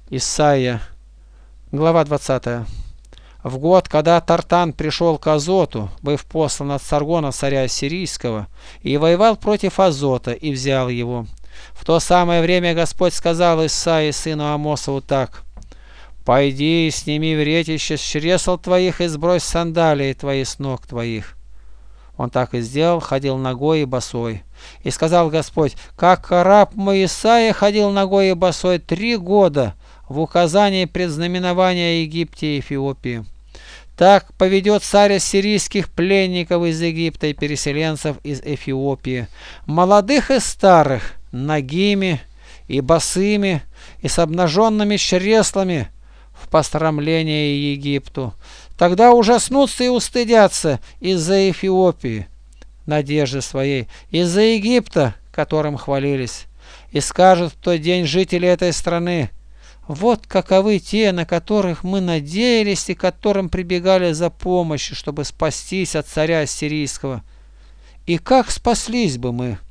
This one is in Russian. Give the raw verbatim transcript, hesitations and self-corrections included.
Исайя, глава двадцатая. В год, когда Тартан пришел к Азоту, быв послан от Саргона, царя Ассирийского, и воевал против Азота, и взял его. В то самое время Господь сказал Исаии, сыну Амосову, так: «Пойди и сними вретище с чресл твоих, и сбрось сандалии твои с ног твоих». Он так и сделал, ходил нагой и босой. И сказал Господь: «Как раб мой Исаия ходил нагой и босой три года в указании предзнаменования Египте и Эфиопии, так поведет царь ассирийских пленников из Египта и переселенцев из Эфиопии, молодых и старых, нагими и босыми, и с обнаженными чреслами в посрамление Египту. Тогда ужаснутся и устыдятся из-за Эфиопии, надежды своей, из-за Египта, которым хвалились, и скажут в тот день жители этой страны: вот каковы те, на которых мы надеялись и которым прибегали за помощью, чтобы спастись от царя ассирийского. И как спаслись бы мы?